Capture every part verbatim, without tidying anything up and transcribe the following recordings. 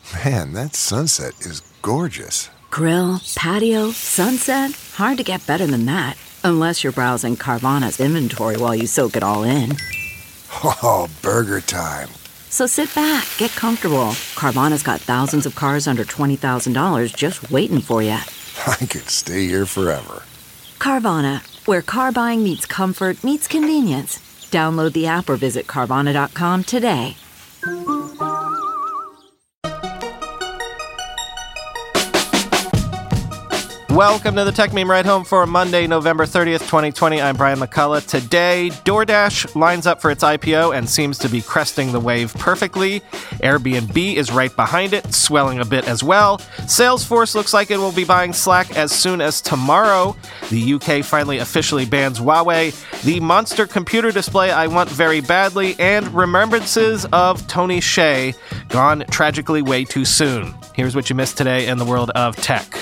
Man, that sunset is gorgeous. Grill, patio, sunset. Hard to get better than that. Unless you're browsing Carvana's inventory while you soak it all in. Oh, burger time. So sit back, get comfortable. Carvana's got thousands of cars under twenty thousand dollars just waiting for you. I could stay here forever. Carvana, where car buying meets comfort, meets convenience. Download the app or visit Carvana dot com today. Welcome to the Tech Meme Ride Home for Monday, November thirtieth, twenty twenty. I'm Brian McCullough. Today, DoorDash lines up for its I P O and seems to be cresting the wave perfectly. Airbnb is right behind it, swelling a bit as well. Salesforce looks like it will be buying Slack as soon as tomorrow. The U K finally officially bans Huawei. The monster computer display I want very badly, and remembrances of Tony Hsieh gone tragically way too soon. Here's what you missed today in the world of tech.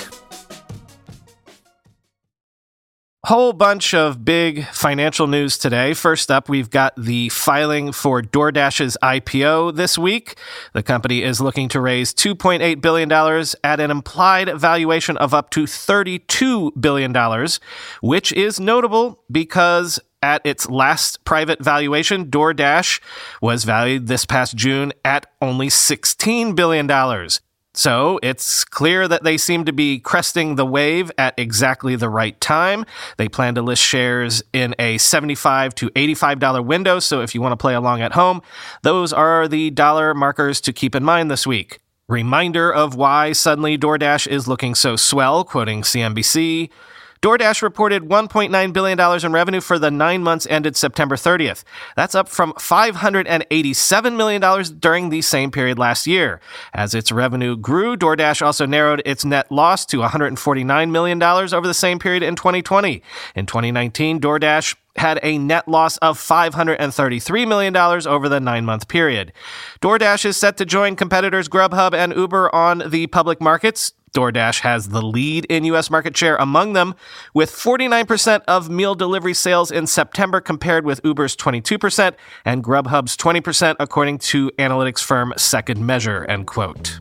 Whole bunch of big financial news today. First up, we've got the filing for DoorDash's I P O this week. The company is looking to raise two point eight billion dollars at an implied valuation of up to thirty-two billion dollars, which is notable because at its last private valuation, DoorDash was valued this past June at only sixteen billion dollars. So it's clear that they seem to be cresting the wave at exactly the right time. They plan to list shares in a seventy-five to eighty-five dollars window, so if you want to play along at home, those are the dollar markers to keep in mind this week. Reminder of why suddenly DoorDash is looking so swell, quoting C N B C. DoorDash reported one point nine billion dollars in revenue for the nine months ended September thirtieth. That's up from five hundred eighty-seven million dollars during the same period last year. As its revenue grew, DoorDash also narrowed its net loss to one hundred forty-nine million dollars over the same period in twenty twenty. In twenty nineteen, DoorDash had a net loss of five hundred thirty-three million dollars over the nine-month period. DoorDash is set to join competitors Grubhub and Uber on the public markets. DoorDash has the lead in U S market share among them, with forty-nine percent of meal delivery sales in September compared with Uber's twenty-two percent and Grubhub's twenty percent, according to analytics firm Second Measure, end quote.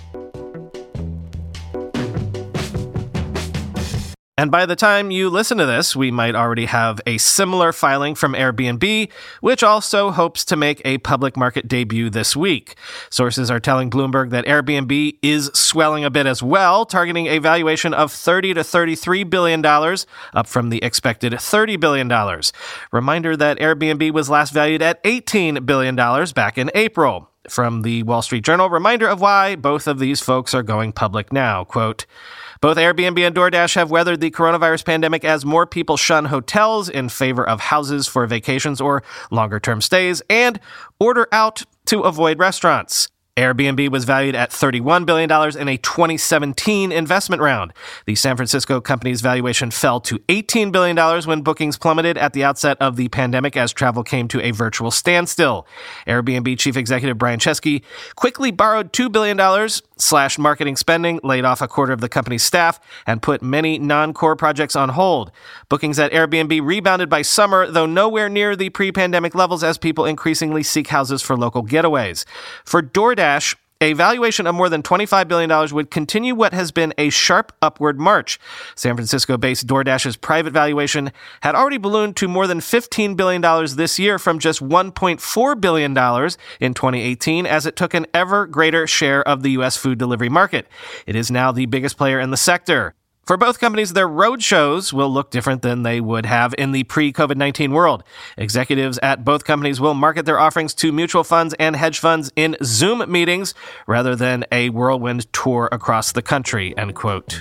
And by the time you listen to this, we might already have a similar filing from Airbnb, which also hopes to make a public market debut this week. Sources are telling Bloomberg that Airbnb is swelling a bit as well, targeting a valuation of thirty to thirty-three billion dollars, up from the expected thirty billion dollars. Reminder that Airbnb was last valued at eighteen billion dollars back in April. From the Wall Street Journal, reminder of why both of these folks are going public now. Quote, both Airbnb and DoorDash have weathered the coronavirus pandemic as more people shun hotels in favor of houses for vacations or longer-term stays and order out to avoid restaurants. Airbnb was valued at thirty-one billion dollars in a twenty seventeen investment round. The San Francisco company's valuation fell to eighteen billion dollars when bookings plummeted at the outset of the pandemic as travel came to a virtual standstill. Airbnb chief executive Brian Chesky quickly borrowed two billion dollars, slashed marketing spending, laid off a quarter of the company's staff, and put many non-core projects on hold. Bookings at Airbnb rebounded by summer, though nowhere near the pre-pandemic levels as people increasingly seek houses for local getaways. For DoorDash, a valuation of more than twenty-five billion dollars would continue what has been a sharp upward march. San Francisco-based DoorDash's private valuation had already ballooned to more than fifteen billion dollars this year from just one point four billion dollars in twenty eighteen as it took an ever greater share of the U S food delivery market. It is now the biggest player in the sector. For both companies, their roadshows will look different than they would have in the pre-COVID nineteen world. Executives at both companies will market their offerings to mutual funds and hedge funds in Zoom meetings rather than a whirlwind tour across the country, end quote.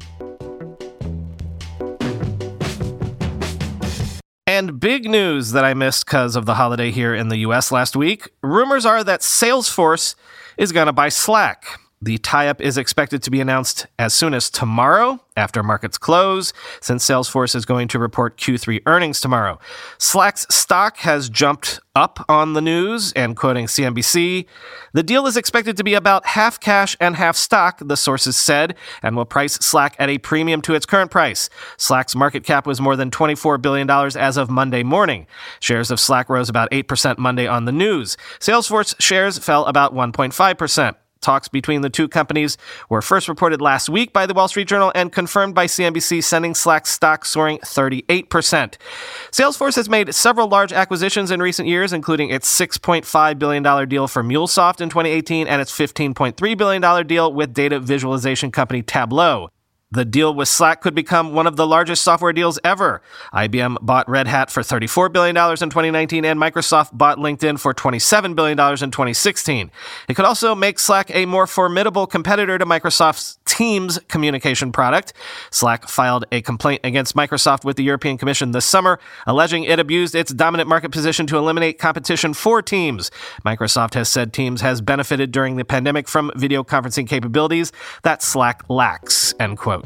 And big news that I missed because of the holiday here in the U S last week. Rumors are that Salesforce is going to buy Slack. The tie-up is expected to be announced as soon as tomorrow, after markets close, since Salesforce is going to report Q three earnings tomorrow. Slack's stock has jumped up on the news, and quoting C N B C, the deal is expected to be about half cash and half stock, the sources said, and will price Slack at a premium to its current price. Slack's market cap was more than twenty-four billion dollars as of Monday morning. Shares of Slack rose about eight percent Monday on the news. Salesforce shares fell about one point five percent. Talks between the two companies were first reported last week by the Wall Street Journal and confirmed by C N B C, sending Slack's stock soaring thirty-eight percent. Salesforce has made several large acquisitions in recent years, including its six point five billion dollars deal for MuleSoft in twenty eighteen and its fifteen point three billion dollars deal with data visualization company Tableau. The deal with Slack could become one of the largest software deals ever. I B M bought Red Hat for thirty-four billion dollars in twenty nineteen, and Microsoft bought LinkedIn for twenty-seven billion dollars in twenty sixteen. It could also make Slack a more formidable competitor to Microsoft's Teams communication product. Slack filed a complaint against Microsoft with the European Commission this summer, alleging it abused its dominant market position to eliminate competition for Teams. Microsoft has said Teams has benefited during the pandemic from video conferencing capabilities that Slack lacks, end quote.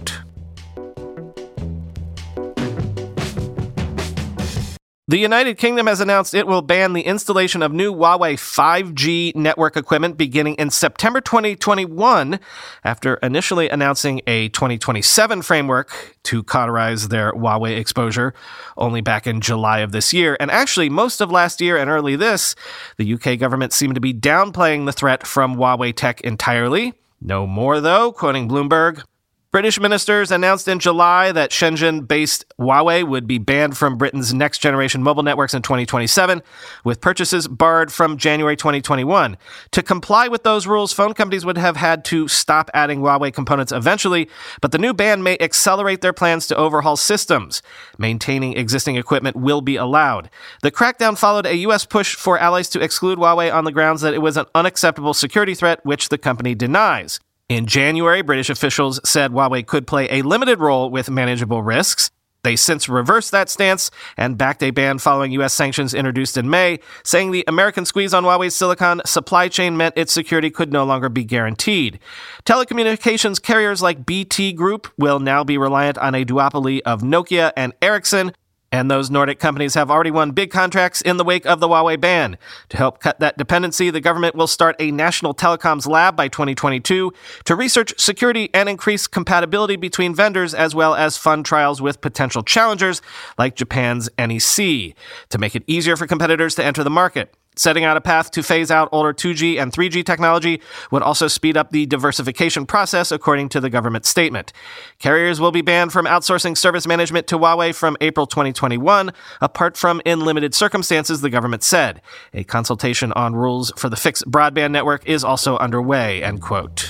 The United Kingdom has announced it will ban the installation of new Huawei five G network equipment beginning in September twenty twenty-one, after initially announcing a twenty twenty-seven framework to cauterize their Huawei exposure only back in July of this year. And actually, most of last year and early this, the U K government seemed to be downplaying the threat from Huawei tech entirely. No more, though, quoting Bloomberg. British ministers announced in July that Shenzhen-based Huawei would be banned from Britain's next-generation mobile networks in twenty twenty-seven, with purchases barred from January twenty twenty-one. To comply with those rules, phone companies would have had to stop adding Huawei components eventually, but the new ban may accelerate their plans to overhaul systems. Maintaining existing equipment will be allowed. The crackdown followed a U S push for allies to exclude Huawei on the grounds that it was an unacceptable security threat, which the company denies. In January, British officials said Huawei could play a limited role with manageable risks. They since reversed that stance and backed a ban following U S sanctions introduced in May, saying the American squeeze on Huawei's silicon supply chain meant its security could no longer be guaranteed. Telecommunications carriers like B T Group will now be reliant on a duopoly of Nokia and Ericsson, and those Nordic companies have already won big contracts in the wake of the Huawei ban. To help cut that dependency, the government will start a national telecoms lab by twenty twenty-two to research security and increase compatibility between vendors, as well as fund trials with potential challengers like Japan's N E C, to make it easier for competitors to enter the market. Setting out a path to phase out older two G and three G technology would also speed up the diversification process, according to the government statement. Carriers will be banned from outsourcing service management to Huawei from April twenty twenty-one, apart from in limited circumstances, the government said. A consultation on rules for the fixed broadband network is also underway, end quote.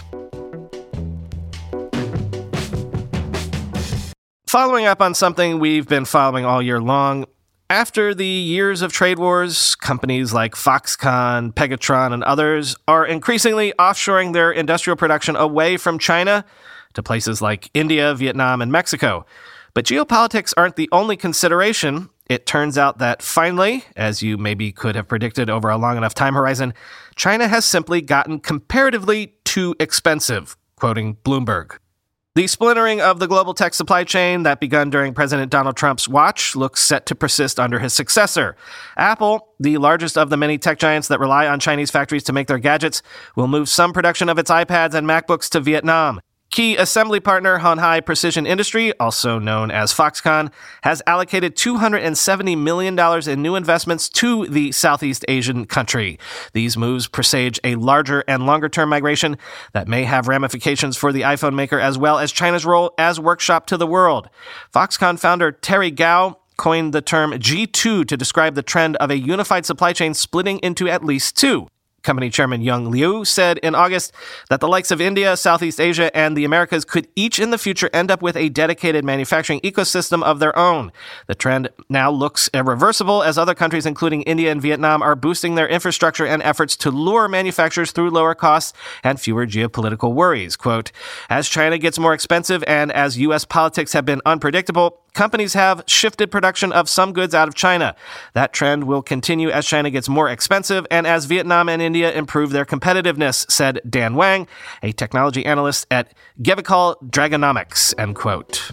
Following up on something we've been following all year long, after the years of trade wars, companies like Foxconn, Pegatron, and others are increasingly offshoring their industrial production away from China to places like India, Vietnam, and Mexico. But geopolitics aren't the only consideration. It turns out that finally, as you maybe could have predicted over a long enough time horizon, China has simply gotten comparatively too expensive, quoting Bloomberg. The splintering of the global tech supply chain that begun during President Donald Trump's watch looks set to persist under his successor. Apple, the largest of the many tech giants that rely on Chinese factories to make their gadgets, will move some production of its iPads and MacBooks to Vietnam. Key assembly partner Honhai Precision Industry, also known as Foxconn, has allocated two hundred seventy million dollars in new investments to the Southeast Asian country. These moves presage a larger and longer-term migration that may have ramifications for the iPhone maker as well as China's role as workshop to the world. Foxconn founder Terry Gou coined the term G two to describe the trend of a unified supply chain splitting into at least two. Company chairman Young Liu said in August that the likes of India, Southeast Asia, and the Americas could each in the future end up with a dedicated manufacturing ecosystem of their own. The trend now looks irreversible as other countries, including India and Vietnam, are boosting their infrastructure and efforts to lure manufacturers through lower costs and fewer geopolitical worries. Quote, as China gets more expensive and as U S politics have been unpredictable, companies have shifted production of some goods out of China. That trend will continue as China gets more expensive and as Vietnam and India improve their competitiveness, said Dan Wang, a technology analyst at Gevical Dragonomics, end quote.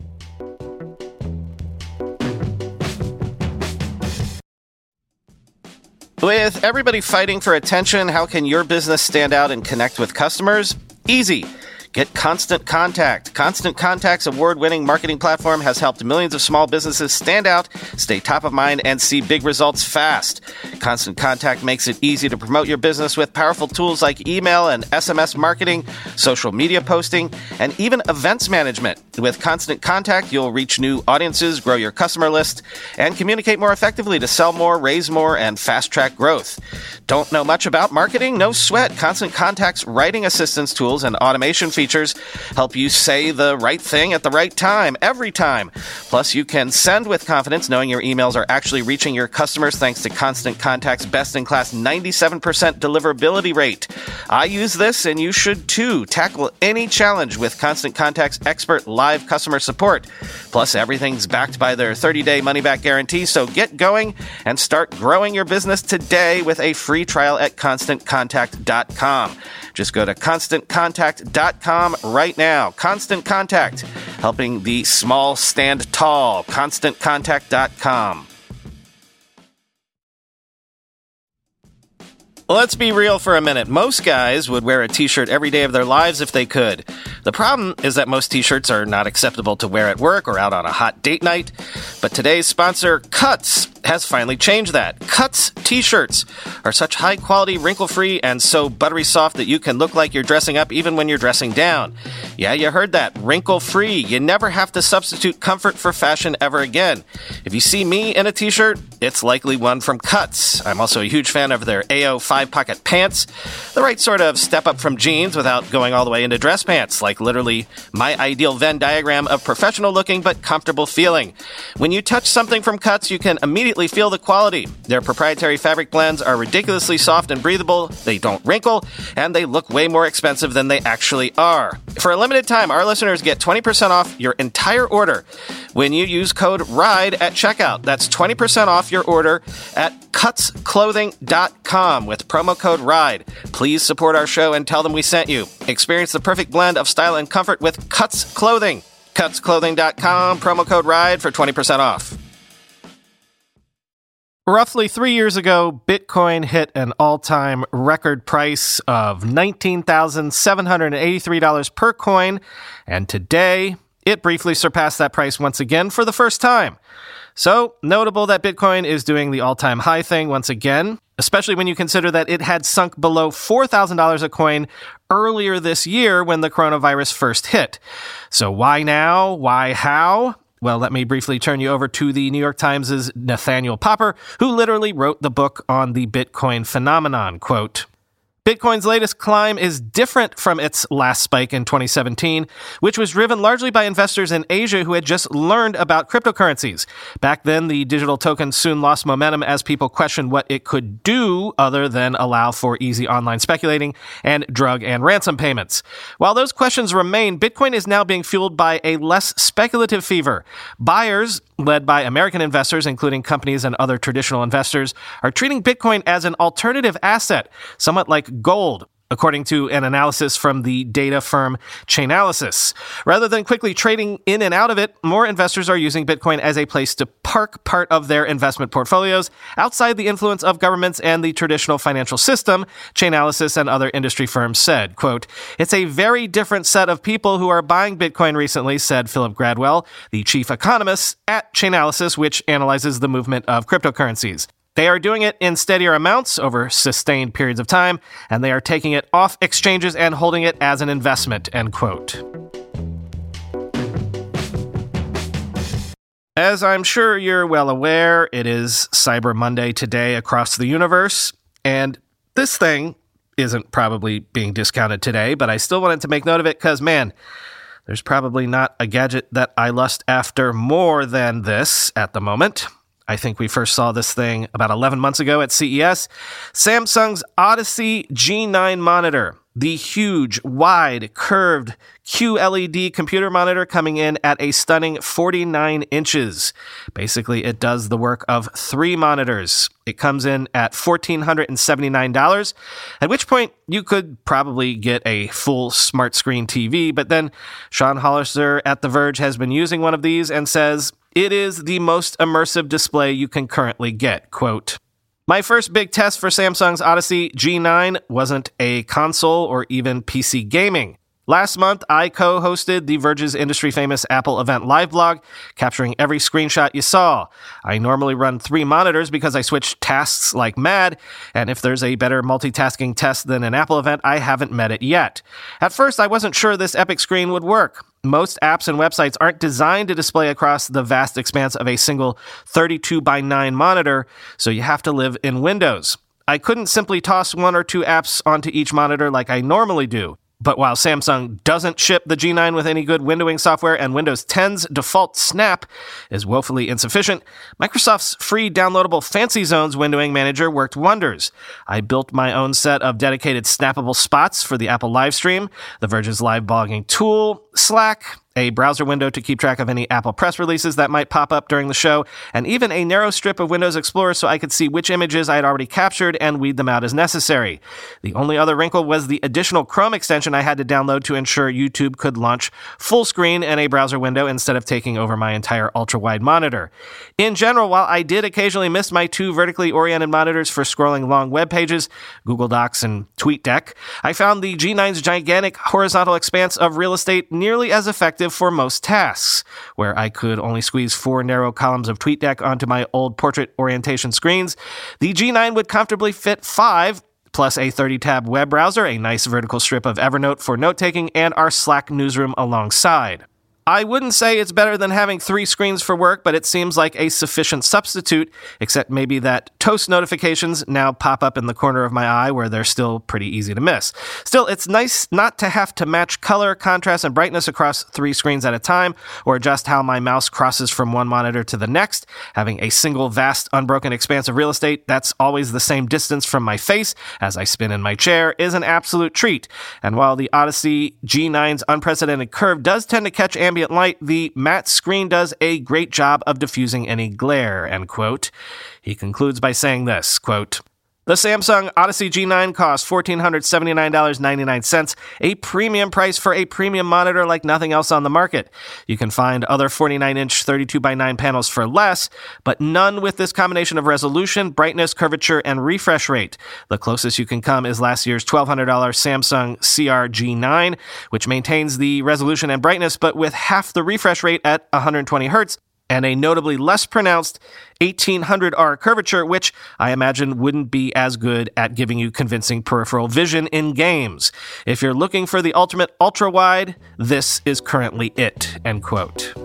With everybody fighting for attention, how can your business stand out and connect with customers? Easy. Get Constant Contact. Constant Contact's award-winning marketing platform has helped millions of small businesses stand out, stay top of mind, and see big results fast. Constant Contact makes it easy to promote your business with powerful tools like email and S M S marketing, social media posting, and even events management. With Constant Contact, you'll reach new audiences, grow your customer list, and communicate more effectively to sell more, raise more, and fast-track growth. Don't know much about marketing? No sweat. Constant Contact's writing assistance tools and automation features help you say the right thing at the right time, every time. Plus, you can send with confidence knowing your emails are actually reaching your customers thanks to Constant Contact's best-in-class ninety-seven percent deliverability rate. I use this, and you should too. Tackle any challenge with Constant Contact's expert live customer support. Plus, everything's backed by their thirty-day money-back guarantee, so get going and start growing your business today with a free trial at constant contact dot com. Just go to constant contact dot com right now. Constant Contact, helping the small stand tall. constant contact dot com. Let's be real for a minute. Most guys would wear a t-shirt every day of their lives if they could. The problem is that most t-shirts are not acceptable to wear at work or out on a hot date night. But today's sponsor, Cuts, has finally changed that. Cuts t-shirts are such high-quality, wrinkle-free, and so buttery soft that you can look like you're dressing up even when you're dressing down. Yeah, you heard that. Wrinkle-free. You never have to substitute comfort for fashion ever again. If you see me in a t-shirt, it's likely one from Cuts. I'm also a huge fan of their A O five-pocket pants. The right sort of step up from jeans without going all the way into dress pants, like literally my ideal Venn diagram of professional-looking but comfortable feeling. When you touch something from Cuts, you can immediately feel the quality. Their proprietary fabric blends are ridiculously soft and breathable, they don't wrinkle, and they look way more expensive than they actually are. For a limited time, our listeners get twenty percent off your entire order when you use code RIDE at checkout. That's twenty percent off your order at cuts clothing dot com with promo code RIDE. Please support our show and tell them we sent you. Experience the perfect blend of style and comfort with Cuts Clothing. cuts clothing dot com, promo code RIDE for twenty percent off. Roughly three years ago, Bitcoin hit an all-time record price of nineteen thousand seven hundred eighty-three dollars per coin, and today it briefly surpassed that price once again for the first time. So, notable that Bitcoin is doing the all-time high thing once again, especially when you consider that it had sunk below four thousand dollars a coin earlier this year when the coronavirus first hit. So why now? Why how? Well, let me briefly turn you over to the New York Times' Nathaniel Popper, who literally wrote the book on the Bitcoin phenomenon. Quote, Bitcoin's latest climb is different from its last spike in twenty seventeen, which was driven largely by investors in Asia who had just learned about cryptocurrencies. Back then, the digital token soon lost momentum as people questioned what it could do other than allow for easy online speculating and drug and ransom payments. While those questions remain, Bitcoin is now being fueled by a less speculative fever. Buyers, led by American investors, including companies and other traditional investors, are treating Bitcoin as an alternative asset, somewhat like gold, according to an analysis from the data firm Chainalysis. Rather than quickly trading in and out of it, more investors are using Bitcoin as a place to park part of their investment portfolios outside the influence of governments and the traditional financial system, Chainalysis and other industry firms said. Quote, it's a very different set of people who are buying Bitcoin recently, said Philip Gradwell, the chief economist at Chainalysis, which analyzes the movement of cryptocurrencies. They are doing it in steadier amounts over sustained periods of time, and they are taking it off exchanges and holding it as an investment, end quote. As I'm sure you're well aware, it is Cyber Monday today across the universe, and this thing isn't probably being discounted today, but I still wanted to make note of it because, man, there's probably not a gadget that I lust after more than this at the moment. I think we first saw this thing about eleven months ago at C E S. Samsung's Odyssey G nine monitor, the huge, wide, curved Q L E D computer monitor coming in at a stunning forty-nine inches. Basically, it does the work of three monitors. It comes in at one thousand four hundred seventy-nine dollars, at which point you could probably get a full smart screen T V, but then Sean Hollister at The Verge has been using one of these and says, it is the most immersive display you can currently get. Quote, my first big test for Samsung's Odyssey G nine wasn't a console or even P C gaming. Last month, I co-hosted The Verge's industry-famous Apple event live blog, capturing every screenshot you saw. I normally run three monitors because I switch tasks like mad, and if there's a better multitasking test than an Apple event, I haven't met it yet. At first, I wasn't sure this epic screen would work. Most apps and websites aren't designed to display across the vast expanse of a single thirty-two by nine monitor, so you have to live in Windows. I couldn't simply toss one or two apps onto each monitor like I normally do. But while Samsung doesn't ship the G nine with any good windowing software and Windows ten's default Snap is woefully insufficient, Microsoft's free downloadable Fancy Zones windowing manager worked wonders. I built my own set of dedicated snappable spots for the Apple Livestream, The Verge's live blogging tool, Slack, a browser window to keep track of any Apple press releases that might pop up during the show, and even a narrow strip of Windows Explorer so I could see which images I had already captured and weed them out as necessary. The only other wrinkle was the additional Chrome extension I had to download to ensure YouTube could launch full screen in a browser window instead of taking over my entire ultra-wide monitor. In general, while I did occasionally miss my two vertically oriented monitors for scrolling long web pages, Google Docs and TweetDeck, I found the G nine's gigantic horizontal expanse of real estate nearly as effective for most tasks. Where I could only squeeze four narrow columns of TweetDeck onto my old portrait orientation screens, the G nine would comfortably fit five, plus a thirty-tab web browser, a nice vertical strip of Evernote for note-taking, and our Slack newsroom alongside. I wouldn't say it's better than having three screens for work, but it seems like a sufficient substitute, except maybe that toast notifications now pop up in the corner of my eye where they're still pretty easy to miss. Still, it's nice not to have to match color, contrast, and brightness across three screens at a time, or adjust how my mouse crosses from one monitor to the next. Having a single vast, unbroken expanse of real estate that's always the same distance from my face as I spin in my chair is an absolute treat. And while the Odyssey G nine's unprecedented curve does tend to catch ambient light, the matte screen does a great job of diffusing any glare, end quote. He concludes by saying this, quote, "The Samsung Odyssey G nine costs one thousand four hundred seventy-nine dollars and ninety-nine cents, a premium price for a premium monitor like nothing else on the market. You can find other forty-nine inch thirty-two by nine panels for less, but none with this combination of resolution, brightness, curvature, and refresh rate. The closest you can come is last year's twelve hundred dollars Samsung C R G nine, which maintains the resolution and brightness, but with half the refresh rate at one hundred twenty hertz, and a notably less pronounced eighteen hundred R curvature, which I imagine wouldn't be as good at giving you convincing peripheral vision in games. If you're looking for the ultimate ultra-wide, this is currently it," end quote.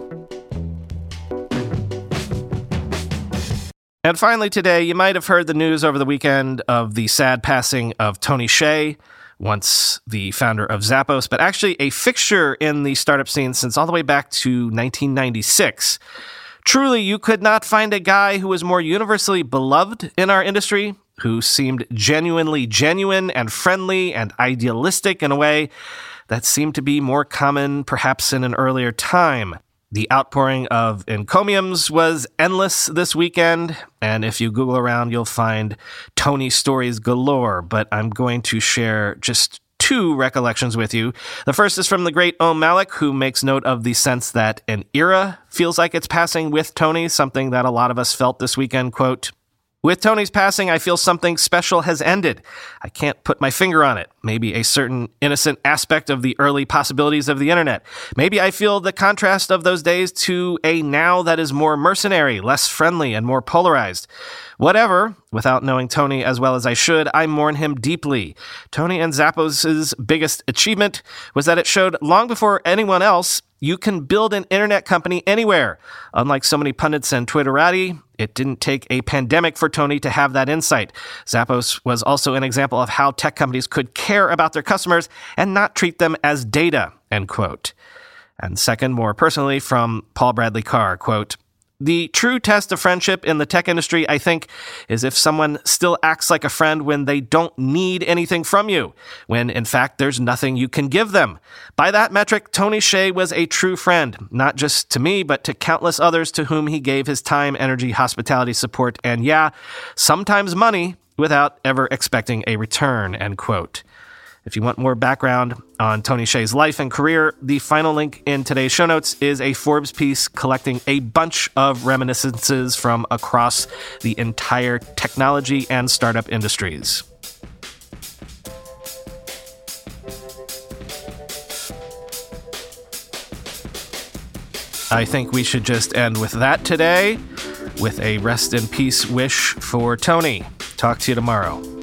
And finally today, you might have heard the news over the weekend of the sad passing of Tony Hsieh, once the founder of Zappos, but actually a fixture in the startup scene since all the way back to nineteen ninety-six. Truly, you could not find a guy who was more universally beloved in our industry, who seemed genuinely genuine and friendly and idealistic in a way that seemed to be more common perhaps in an earlier time. The outpouring of encomiums was endless this weekend, and if you Google around, you'll find Tony stories galore, but I'm going to share just two recollections with you. The first is from the great Om Malik, who makes note of the sense that an era feels like it's passing with Tony, something that a lot of us felt this weekend, quote, "With Tony's passing, I feel something special has ended. I can't put my finger on it. Maybe a certain innocent aspect of the early possibilities of the internet. Maybe I feel the contrast of those days to a now that is more mercenary, less friendly, and more polarized. Whatever, without knowing Tony as well as I should, I mourn him deeply. Tony and Zappos' biggest achievement was that it showed long before anyone else you can build an internet company anywhere. Unlike so many pundits and Twitterati, it didn't take a pandemic for Tony to have that insight. Zappos was also an example of how tech companies could care about their customers and not treat them as data," end quote. And second, more personally, from Paul Bradley Carr, quote, "The true test of friendship in the tech industry, I think, is if someone still acts like a friend when they don't need anything from you, when, in fact, there's nothing you can give them. By that metric, Tony Hsieh was a true friend, not just to me, but to countless others to whom he gave his time, energy, hospitality, support, and yeah, sometimes money, without ever expecting a return," end quote. If you want more background on Tony Hsieh's life and career, the final link in today's show notes is a Forbes piece collecting a bunch of reminiscences from across the entire technology and startup industries. I think we should just end with that today, with a rest in peace wish for Tony. Talk to you tomorrow.